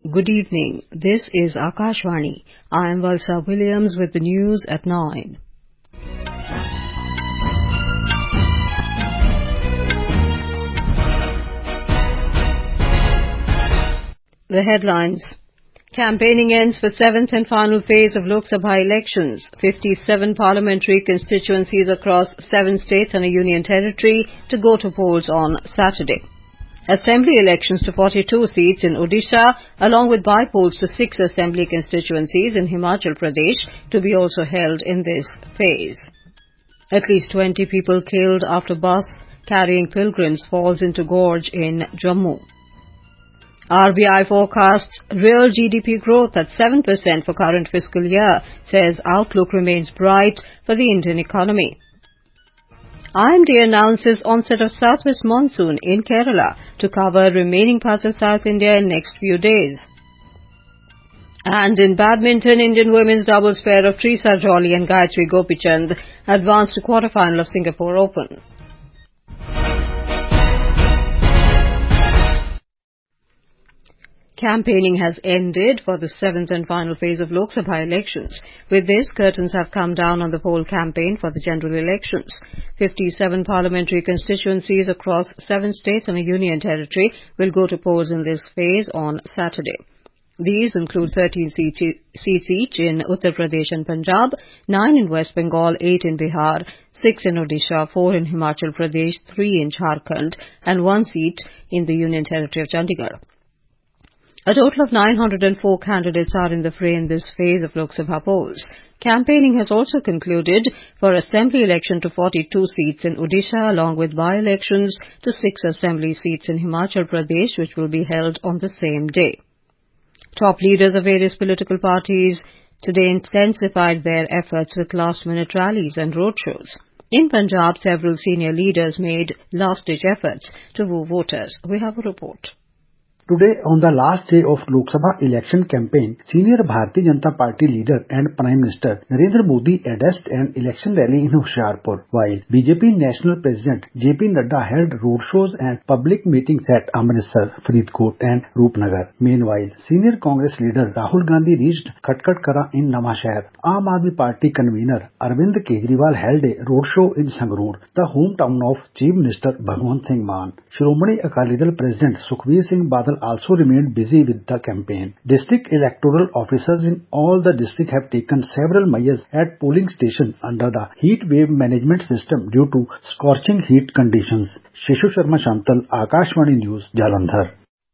Good evening. This is Akashvani. I am Valsa Williams with the news at 9. The headlines. Campaigning ends for 7th and final phase of Lok Sabha elections. 57 parliamentary constituencies across 7 states and a union territory to go to polls on Saturday. Assembly elections to 42 seats in Odisha, along with by-polls to 6 assembly constituencies in Himachal Pradesh, to be also held in this phase. At least 20 people killed after bus carrying pilgrims falls into gorge in Jammu. RBI forecasts real GDP growth at 7% for current fiscal year, says outlook remains bright for the Indian economy. IMD announces onset of southwest monsoon in Kerala to cover remaining parts of South India in next few days. And in badminton, Indian women's doubles pair of Trisa Jolly and Gayatri Gopichand advanced to quarter-final of Singapore Open. Campaigning has ended for the 7th and final phase of Lok Sabha elections. With this, curtains have come down on the poll campaign for the general elections. 57 parliamentary constituencies across 7 states and a union territory will go to polls in this phase on Saturday. These include 13 seats each in Uttar Pradesh and Punjab, 9 in West Bengal, 8 in Bihar, 6 in Odisha, 4 in Himachal Pradesh, 3 in Jharkhand, and 1 seat in the union territory of Chandigarh. A total of 904 candidates are in the fray in this phase of Lok Sabha polls. Campaigning has also concluded for assembly election to 42 seats in Odisha, along with by-elections to 6 assembly seats in Himachal Pradesh, which will be held on the same day. Top leaders of various political parties today intensified their efforts with last-minute rallies and roadshows. In Punjab, several senior leaders made last-ditch efforts to woo voters. We have a report. Today, on the last day of Lok Sabha election campaign, senior Bharatiya Janata Party leader and Prime Minister Narendra Modi addressed an election rally in Hoshiarpur, while BJP National President JP Nadda held roadshows and public meetings at Amritsar, Faridkot and Roopnagar. Meanwhile, senior Congress leader Rahul Gandhi reached Khatkatkara in Namashahr. Aam Aadmi Party convener Arvind Kejriwal held a roadshow in Sangrur, the hometown of Chief Minister Bhagwant Singh Mann. Shromani Akali Dal President Sukhbir Singh Badal also remained busy with the campaign. District electoral officers in all the districts have taken several measures at polling stations under the heat wave management system due to scorching heat conditions. Shishu Sharma Shantal, Akashvani News, Jalandhar.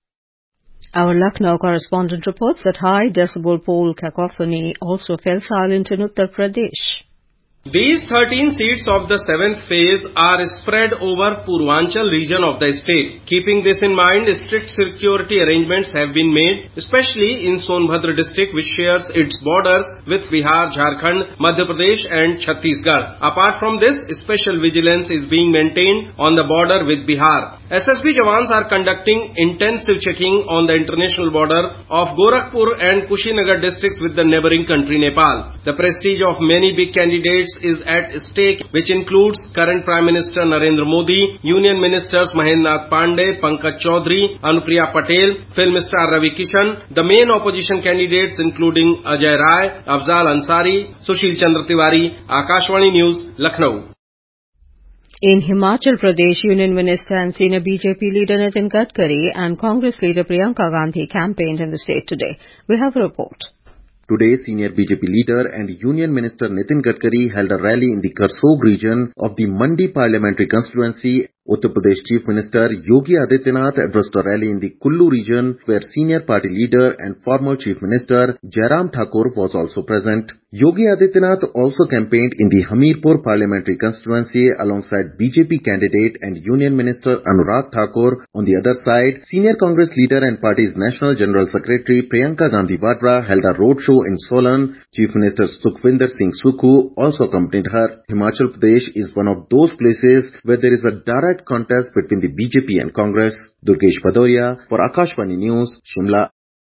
Our Lucknow correspondent reports that high decibel poll cacophony also fell silent in Uttar Pradesh. These 13 seats of the 7th phase are spread over Purvanchal region of the state. Keeping this in mind, strict security arrangements have been made, especially in Sonbhadra district, which shares its borders with Bihar, Jharkhand, Madhya Pradesh and Chhattisgarh. Apart from this, special vigilance is being maintained on the border with Bihar. SSB Jawans are conducting intensive checking on the international border of Gorakhpur and Kushinagar districts with the neighboring country Nepal. The prestige of many big candidates is at stake, which includes current Prime Minister Narendra Modi, Union Ministers Mahendranath Pandey, Pankaj Chaudhary, Anupriya Patel, film star Ravi Kishan, the main opposition candidates including Ajay Rai, Afzal Ansari, Sushil Chandra Tiwari. Akashvani News, Lucknow. In Himachal Pradesh, Union Minister and senior BJP leader Nitin Gadkari and Congress leader Priyanka Gandhi campaigned in the state today. We have a report. Today, senior BJP leader and Union Minister Nitin Gadkari held a rally in the Karsog region of the Mandi parliamentary constituency. Uttar Pradesh Chief Minister Yogi Adityanath addressed a rally in the Kullu region where senior party leader and former Chief Minister Jairam Thakur was also present. Yogi Adityanath also campaigned in the Hamirpur parliamentary constituency alongside BJP candidate and Union Minister Anurag Thakur. On the other side, senior Congress leader and party's National General Secretary Priyanka Gandhi Vadra held a roadshow in Solan. Chief Minister Sukhvinder Singh Sukhu also accompanied her. Himachal Pradesh is one of those places where there is a direct contest between the BJP and Congress. Durgesh Bhadoria for Akashvani News, Shimla.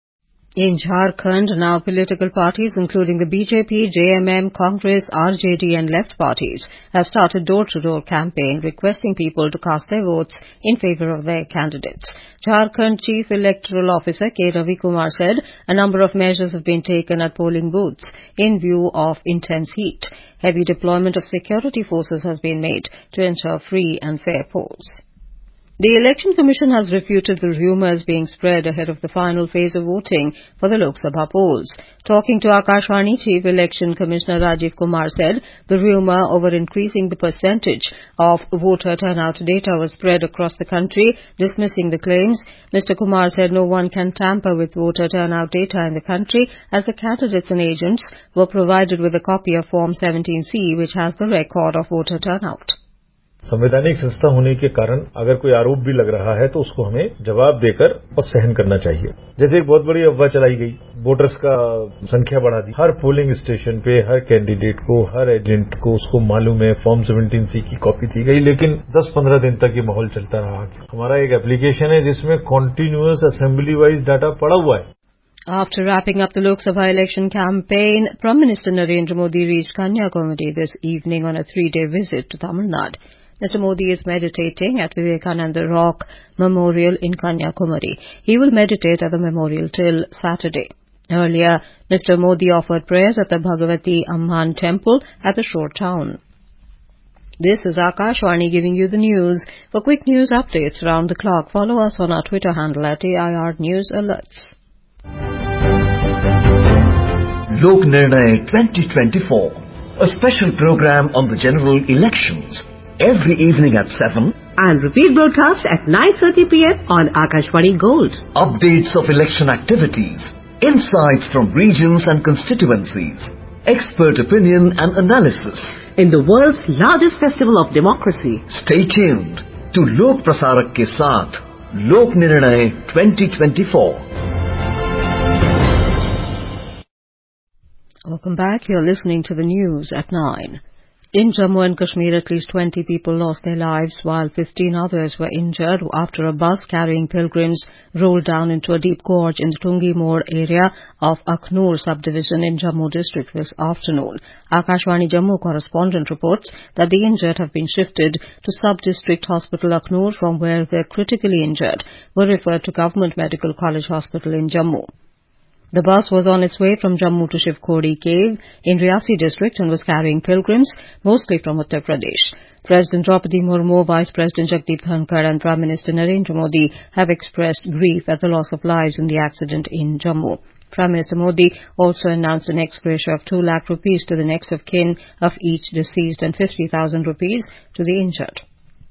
In Jharkhand, now political parties including the BJP, JMM, Congress, RJD and left parties have started door-to-door campaign requesting people to cast their votes in favour of their candidates. Jharkhand Chief Electoral Officer K. Ravi Kumar said a number of measures have been taken at polling booths in view of intense heat. Heavy deployment of security forces has been made to ensure free and fair polls. The Election Commission has refuted the rumours being spread ahead of the final phase of voting for the Lok Sabha polls. Talking to Akashvani, Chief Election Commissioner Rajiv Kumar said the rumour over increasing the percentage of voter turnout data was spread across the country. Dismissing the claims, Mr. Kumar said no one can tamper with voter turnout data in the country as the candidates and agents were provided with a copy of Form 17C which has the record of voter turnout. संवैधानिक संस्था होने के कारण अगर कोई आरोप भी लग रहा है तो उसको हमें जवाब देकर और सहन करना चाहिए। जैसे एक बहुत बड़ी अफवाह चलाई गई, वोटर्स का संख्या बढ़ा दी। हर पोलिंग स्टेशन पे हर कैंडिडेट को, हर एजेंट को उसको मालूम है फॉर्म 17C की कॉपी दी गई, लेकिन 10-15 दिन तक ये माहौल चलता रहा। हमारा एक एप्लीकेशन है जिसमें कॉन्टिन्यूअस असेंबली वाइज डाटा पड़ा हुआ है। After wrapping up the Lok Sabha election campaign, Prime Minister Narendra Modi reached Kanyakumari this evening on a 3-day visit to Tamil Nadu. Mr. Modi is meditating at Vivekananda Rock Memorial in Kanyakumari. He will meditate at the memorial till Saturday. Earlier, Mr. Modi offered prayers at the Bhagavati Amman temple at the shore town. This is Akashvani giving you the news. For quick news updates around the clock, follow us on our Twitter handle at AIR News Alerts. Lok Nirnay 2024, a special program on the general elections. Every evening at 7 and repeat broadcast at 9:30 p.m. on Akashvani Gold. Updates of election activities, insights from regions and constituencies, expert opinion and analysis in the world's largest festival of democracy. Stay tuned to Lok Prasarak ke saath, Lok Nirnay 2024. Welcome back. You're listening to the news at 9. In Jammu and Kashmir, at least 20 people lost their lives while 15 others were injured after a bus carrying pilgrims rolled down into a deep gorge in the Tungi Mode area of Akhnur subdivision in Jammu district this afternoon. Akashvani Jammu correspondent reports that the injured have been shifted to Sub-District Hospital Akhnur, from where the critically injured were referred to Government Medical College Hospital in Jammu. The bus was on its way from Jammu to Shiv Khodi Cave in Riyasi district and was carrying pilgrims, mostly from Uttar Pradesh. President Draupadi Murmu, Vice President Jagdeep Dhankar and Prime Minister Narendra Modi have expressed grief at the loss of lives in the accident in Jammu. Prime Minister Modi also announced an ex gratia of 2 lakh rupees to the next of kin of each deceased and 50,000 rupees to the injured.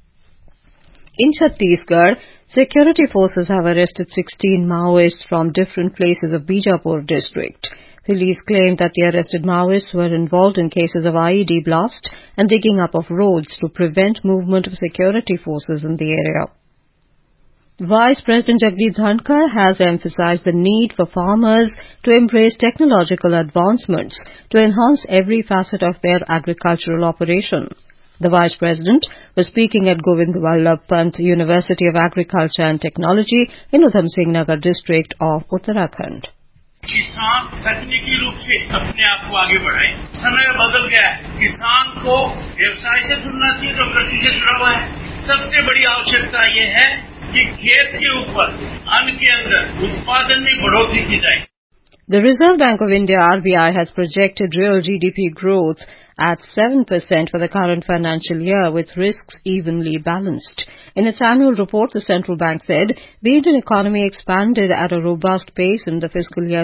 In Chhattisgarh, security forces have arrested 16 Maoists from different places of Bijapur district. Police claimed that the arrested Maoists were involved in cases of IED blast and digging up of roads to prevent movement of security forces in the area. Vice President Jagdeep Dhankar has emphasized the need for farmers to embrace technological advancements to enhance every facet of their agricultural operation. The Vice President was speaking at Govind Vallabh Pant University of Agriculture and Technology in Udham Singh Nagar district of Uttarakhand. किसान तकनीकी रूप से अपने आप को आगे बढ़ाए। समय बदल गया है, किसान को व्यवसाय से जुड़ना चाहिए जो कृषि से जुड़ा हुआ है। सबसे बड़ी आवश्यकता ये है कि खेत के ऊपर अन्न के अंदर उत्पादन में बढ़ोतरी की जाए। The Reserve Bank of India RBI has projected real GDP growth at 7% for the current financial year, with risks evenly balanced. In its annual report, the central bank said the Indian economy expanded at a robust pace in the fiscal year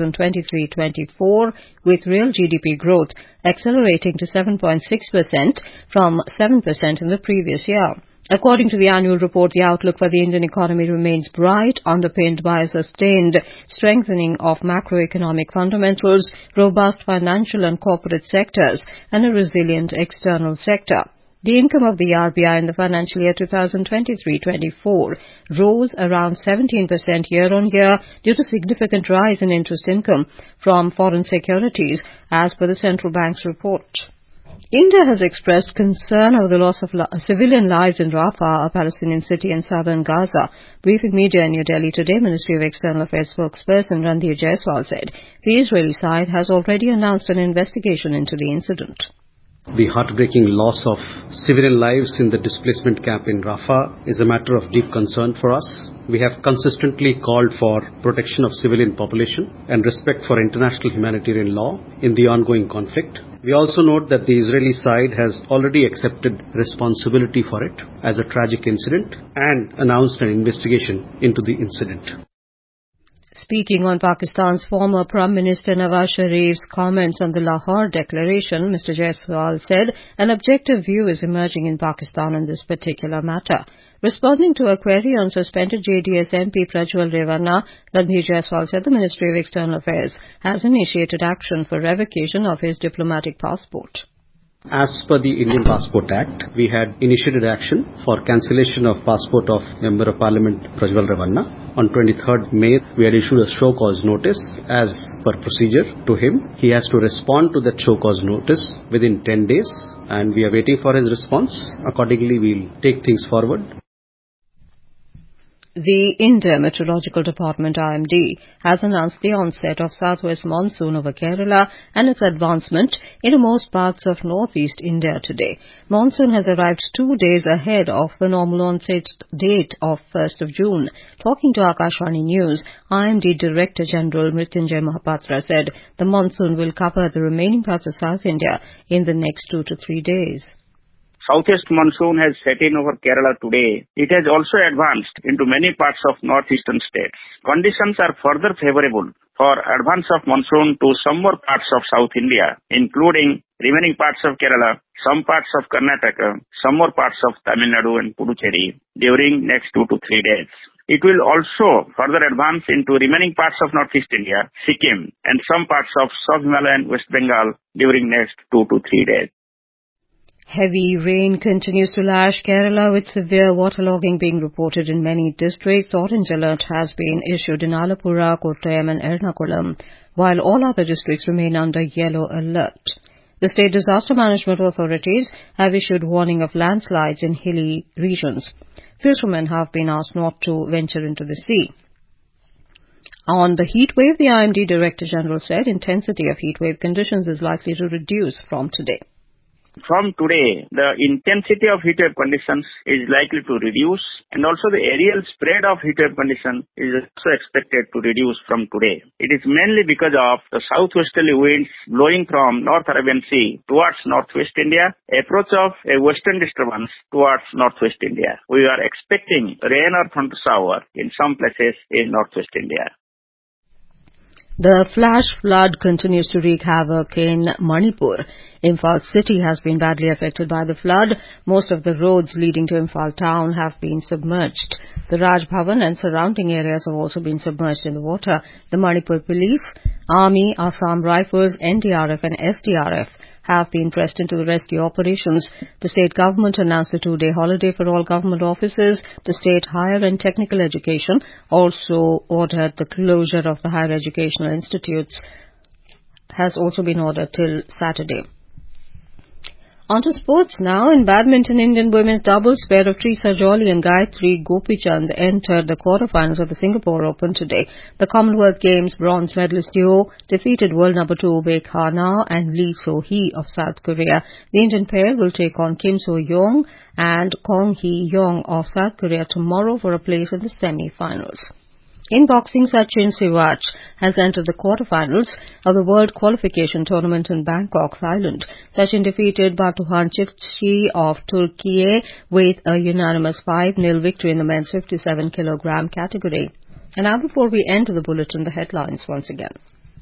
2023-24, with real GDP growth accelerating to 7.6% from 7% in the previous year. According to the annual report, the outlook for the Indian economy remains bright, underpinned by a sustained strengthening of macroeconomic fundamentals, robust financial and corporate sectors, and a resilient external sector. The income of the RBI in the financial year 2023-24 rose around 17% year-on-year due to significant rise in interest income from foreign securities, as per the central bank's report. India has expressed concern over the loss of civilian lives in Rafah, a Palestinian city in southern Gaza. Briefing media in New Delhi today, Ministry of External Affairs spokesperson Randhir Jaiswal said the Israeli side has already announced an investigation into the incident. The heartbreaking loss of civilian lives in the displacement camp in Rafah is a matter of deep concern for us. We have consistently called for protection of civilian population and respect for international humanitarian law in the ongoing conflict. We also note that the Israeli side has already accepted responsibility for it as a tragic incident and announced an investigation into the incident. Speaking on Pakistan's former Prime Minister Nawaz Sharif's comments on the Lahore Declaration, Mr. Jaiswal said an objective view is emerging in Pakistan on this particular matter. Responding to a query on suspended JDS MP Prajwal Revanna, Randhir Jaiswal said the Ministry of External Affairs has initiated action for revocation of his diplomatic passport. As per the Indian Passport Act, we had initiated action for cancellation of passport of Member of Parliament Prajwal Revanna. On 23rd May, we had issued a show cause notice as per procedure to him. He has to respond to that show cause notice within 10 days and we are waiting for his response. Accordingly, we'll take things forward. The India Meteorological Department IMD has announced the onset of southwest monsoon over Kerala and its advancement into most parts of northeast India today. Monsoon has arrived 2 days ahead of the normal onset date of 1st of June. Talking to Akashvani News, IMD Director General Mrityunjay Mahapatra said the monsoon will cover the remaining parts of South India in the next 2 to 3 days. Southwest monsoon has set in over Kerala today. It has also advanced into many parts of northeastern states. Conditions are further favorable for advance of monsoon to some more parts of South India, including remaining parts of Kerala, some parts of Karnataka, some more parts of Tamil Nadu and Puducherry during next 2 to 3 days. It will also further advance into remaining parts of Northeast India, Sikkim, and some parts of South Himalayan West Bengal during next 2 to 3 days. Heavy rain continues to lash Kerala with severe waterlogging being reported in many districts. Orange alert has been issued in Alappuzha, Kottayam and Ernakulam, while all other districts remain under yellow alert. The state disaster management authorities have issued warning of landslides in hilly regions. Fishermen have been asked not to venture into the sea. On the heat wave, the IMD Director General said intensity of heat wave conditions is likely to reduce from today. From today, the intensity of heatwave conditions is likely to reduce, and also the aerial spread of heatwave condition is also expected to reduce from today. It is mainly because of the southwesterly winds blowing from North Arabian Sea towards northwest India, approach of a western disturbance towards northwest India. We are expecting rain or thunder shower in some places in northwest India. The flash flood continues to wreak havoc in Manipur. Imphal city has been badly affected by the flood. Most of the roads leading to Imphal town have been submerged. The Raj Bhavan and surrounding areas have also been submerged in the water. The Manipur Police, Army, Assam Rifles, NDRF and SDRF have been pressed into the rescue operations. The state government announced a 2-day holiday for all government offices. The state higher and technical education also ordered the closure of the higher educational institutes has also been ordered till Saturday. On to sports now. In badminton, Indian women's doubles pair of Trisa Jolly and Gayatri Gopichand entered the quarterfinals of the Singapore Open today. The Commonwealth Games bronze medalist duo defeated world number 2 Baek Ha-na and Lee So-hee of South Korea. The Indian pair will take on Kim So-young and Kong Hee-young of South Korea tomorrow for a place in the semi-finals. In boxing, Sachin Siwach has entered the quarterfinals of the World Qualification Tournament in Bangkok, Thailand. Sachin defeated Batuhan Chikchi of Turkey with a unanimous 5-0 victory in the men's 57-kilogram category. And now before we end the bulletin, the headlines once again.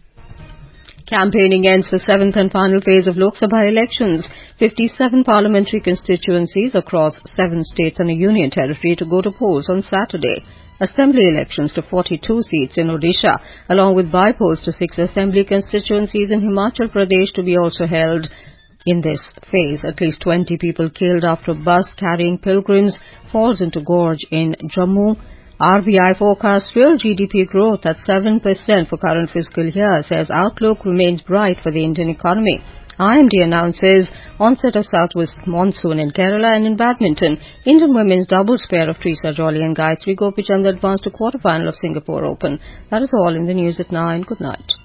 Campaigning ends the 7th and final phase of Lok Sabha elections. 57 parliamentary constituencies across 7 states and a union territory to go to polls on Saturday. Assembly elections to 42 seats in Odisha, along with by-polls to 6 assembly constituencies in Himachal Pradesh to be also held in this phase. At least 20 people killed after a bus carrying pilgrims falls into gorge in Jammu. RBI forecasts real GDP growth at 7% for current fiscal year, says outlook remains bright for the Indian economy. IMD announces onset of southwest monsoon in Kerala, and in badminton, Indian women's doubles pair of Teresa Jolly and Gayatri Gopichand advanced to quarterfinal of Singapore Open. That is all in the news at 9. Good night.